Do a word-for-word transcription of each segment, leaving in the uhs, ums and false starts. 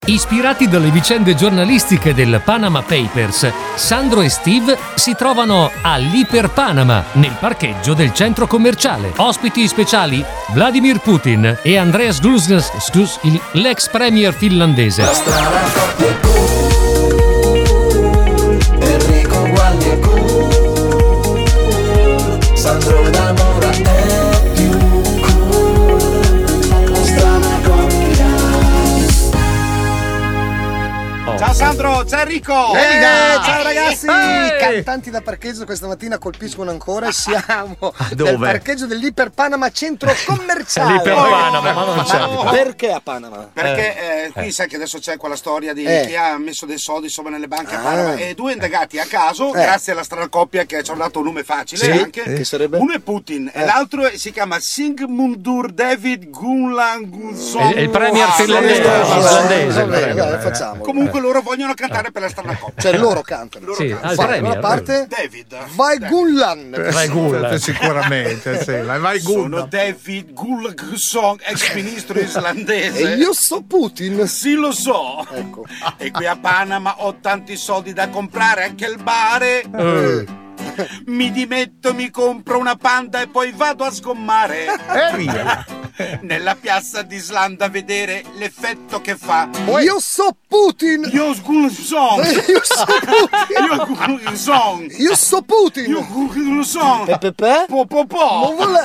Ispirati dalle vicende giornalistiche del Panama Papers, Sandro e Steve si trovano all'Iper Panama, nel parcheggio del centro commerciale. Ospiti speciali Vladimir Putin e Andreas Glusnes, scus, il, l'ex premier finlandese. La strana coppia è cool, Enrico Gualdi è cool, Sandro D'Amora è più cool. La strana coppia. Ciao Sandro, ciao Enrico! Eh, ciao ragazzi! Ehi! Cantanti da parcheggio questa mattina colpiscono ancora. Siamo dove? nel parcheggio dell'Iper Panama centro commerciale. L'Iper Panama, ma non c'è. Ma perché a Panama? Perché eh, qui sai che adesso c'è quella storia di Eh. chi ha messo dei soldi insomma nelle banche a Ah. Panama e due indagati a caso, Eh. grazie alla strana coppia che ci ha dato un nome facile Sì, anche. che sarebbe? Uno è Putin e Eh. l'altro si chiama Sigmundur David Gunlanguson. È il premier Ah, finlandese. sì, sì, sì. finlandese, Va bene, prego. dai, facciamo. Comunque loro vogliono cantare per la strana coppia. Cioè loro cantano. Loro Sì, cantano. al Vai, premier. una parte. David. Vai Gunlan. Vai Gulla. Sicuramente, sì. Vai, vai Sono Gunnar. David Gulagson, ex ministro islandese. E io so Putin. Sì, lo so. Ecco. E qui a Panama ho tanti soldi da comprare, anche il bare. Eh. Mi dimetto, mi compro una panda e poi vado a sgommare. E via. Nella piazza d'Islanda a vedere l'effetto che fa. Io so Putin. Io sgulson. Io so Putin. Io sgulson. Io so Putin. Io sgulson. Pepe? Po po po. Non vuole-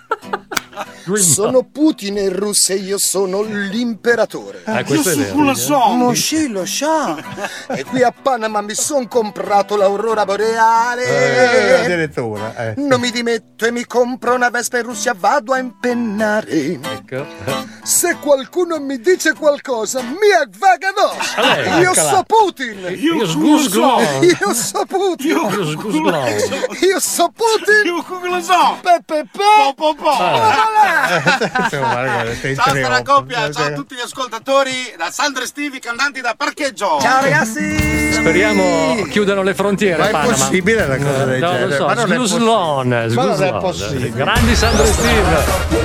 Sono Putin e Russia e io sono l'imperatore. Ah, Io questo è vero. sgulson. Mosci lo sa. E qui a Panama mi son comprato l'aurora Eh, boreale. addirittura. Eh. Non mi dimetto e mi compro una Vespa in Russia, vado a impennare. Ecco. Se qualcuno mi dice qualcosa, mi avvaga addosso. lei, Io eccola. so Putin. Io sgusglon. Io so Putin. Io sgusglon. Io so Putin. Io sgulson. Pepe Po po po. Insomma, ragazzi, Ciao in strana trionfo. coppia, ciao a tutti gli ascoltatori da Sandro e Steve, cantanti da parcheggio. Ciao ragazzi. Speriamo chiudano le frontiere. Ma è Panama. possibile una cosa del No, genere? non so, Ma non è Sgluslon, Ma non è Sgluslon. possibile. Grandi Sandro e Steve.